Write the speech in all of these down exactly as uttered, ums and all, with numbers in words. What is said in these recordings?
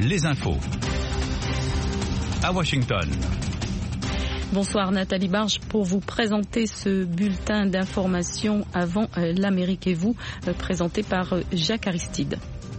les infos. À Washington. Bonsoir Nathalie Barge pour vous présenter ce bulletin d'information avant l'Amérique et vous, présenté par Jacques Aristide.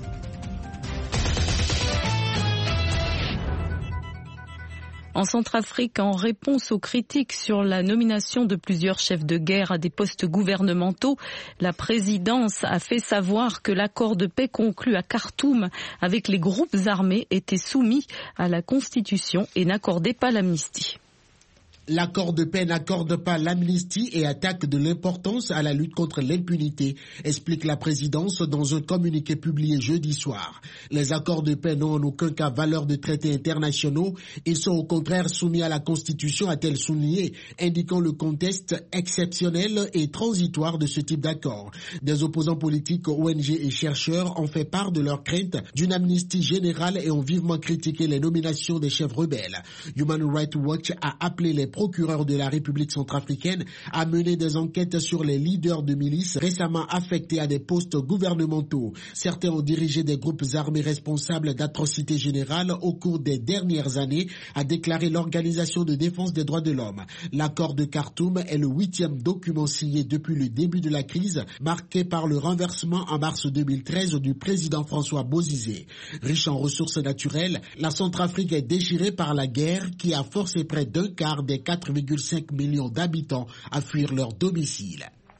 En Centrafrique, en réponse aux critiques sur la nomination de plusieurs chefs de guerre à des postes gouvernementaux, la présidence a fait savoir que l'accord de paix conclu à Khartoum avec les groupes armés était soumis à la Constitution et n'accordait pas l'amnistie. L'accord de paix n'accorde pas l'amnistie et attaque de l'importance à la lutte contre l'impunité, explique la présidence dans un communiqué publié jeudi soir. Les accords de paix n'ont en aucun cas valeur de traités internationaux. Ils sont au contraire soumis à la Constitution, a-t-elle souligné, indiquant le contexte exceptionnel et transitoire de ce type d'accord. Des opposants politiques, O N G et chercheurs ont fait part de leur crainte d'une amnistie générale et ont vivement critiqué les nominations des chefs rebelles. Human Rights Watch a appelé les procureur de la République centrafricaine a mené des enquêtes sur les leaders de milices récemment affectés à des postes gouvernementaux. Certains ont dirigé des groupes armés responsables d'atrocités générales au cours des dernières années, a déclaré l'Organisation de défense des droits de l'homme. L'accord de Khartoum est le huitième document signé depuis le début de la crise, marqué par le renversement en mars deux mille treize du président François Bozizé. Riche en ressources naturelles, la Centrafrique est déchirée par la guerre qui a forcé près d'un quart des quatre virgule cinq millions d'habitants à fuir leur domicile.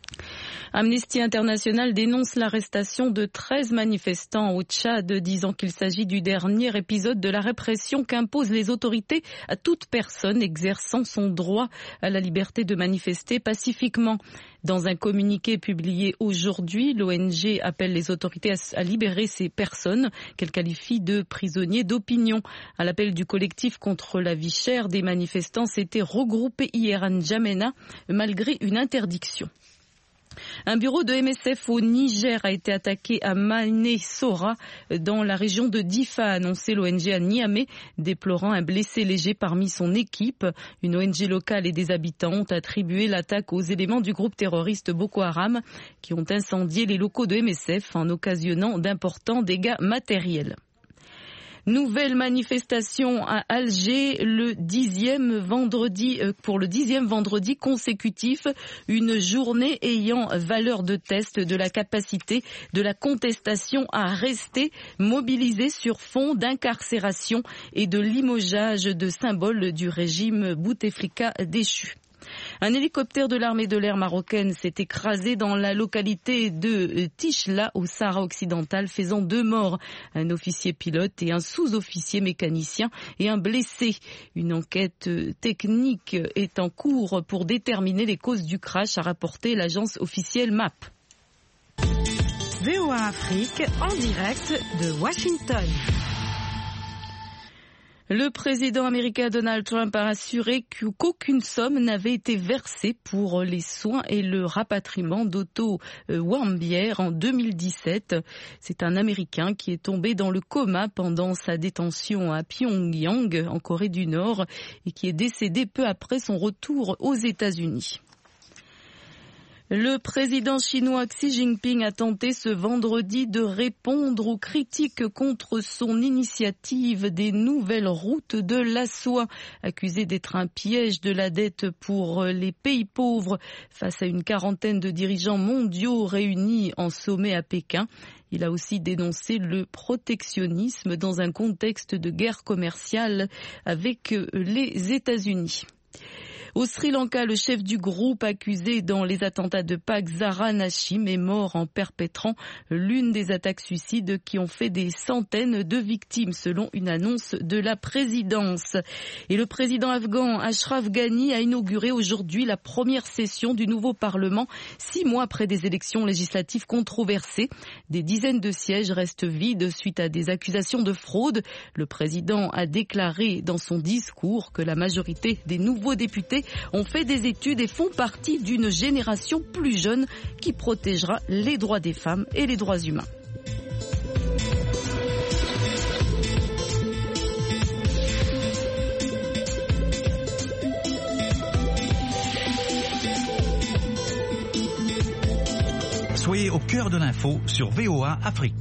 Amnesty International dénonce l'arrestation de treize manifestants au Tchad, disant qu'il s'agit du dernier épisode de la répression qu'imposent les autorités à toute personne exerçant son droit à la liberté de manifester pacifiquement. Dans un communiqué publié aujourd'hui, l'O N G appelle les autorités à libérer ces personnes qu'elle qualifie de prisonniers d'opinion. À l'appel du collectif contre la vie chère, des manifestants s'étaient regroupés hier à N'Djamena malgré une interdiction. Un bureau de M S F au Niger a été attaqué à Mané-Sora, dans la région de Difa, a annoncé l'O N G à Niamey, déplorant un blessé léger parmi son équipe. Une O N G locale et des habitants ont attribué l'attaque aux éléments du groupe terroriste Boko Haram, qui ont incendié les locaux de M S F en occasionnant d'importants dégâts matériels. Nouvelle manifestation à Alger le dixième vendredi, pour le dixième vendredi consécutif, une journée ayant valeur de test de la capacité de la contestation à rester mobilisée sur fond d'incarcération et de limogeage de symboles du régime Bouteflika déchu. Un hélicoptère de l'armée de l'air marocaine s'est écrasé dans la localité de Tichla au Sahara occidental, faisant deux morts, un officier pilote et un sous-officier mécanicien et un blessé. Une enquête technique est en cours pour déterminer les causes du crash, a rapporté l'agence officielle M A P. V O A Afrique en direct de Washington. Le président américain Donald Trump a assuré qu'aucune somme n'avait été versée pour les soins et le rapatriement d'Otto Warmbier en deux mille dix-sept. C'est un Américain qui est tombé dans le coma pendant sa détention à Pyongyang, en Corée du Nord, et qui est décédé peu après son retour aux États-Unis. Le président chinois Xi Jinping a tenté ce vendredi de répondre aux critiques contre son initiative des nouvelles routes de la soie, accusé d'être un piège de la dette pour les pays pauvres. Face à une quarantaine de dirigeants mondiaux réunis en sommet à Pékin, il a aussi dénoncé le protectionnisme dans un contexte de guerre commerciale avec les États-Unis. Au Sri Lanka, le chef du groupe accusé dans les attentats de Pâques, Zahra Nachim, est mort en perpétrant l'une des attaques suicides qui ont fait des centaines de victimes, selon une annonce de la présidence. Et le président afghan Ashraf Ghani a inauguré aujourd'hui la première session du nouveau Parlement, six mois après des élections législatives controversées. Des dizaines de sièges restent vides suite à des accusations de fraude. Le président a déclaré dans son discours que la majorité des nouveaux députés ont fait des études et font partie d'une génération plus jeune qui protégera les droits des femmes et les droits humains. Soyez au cœur de l'info sur V O A Afrique.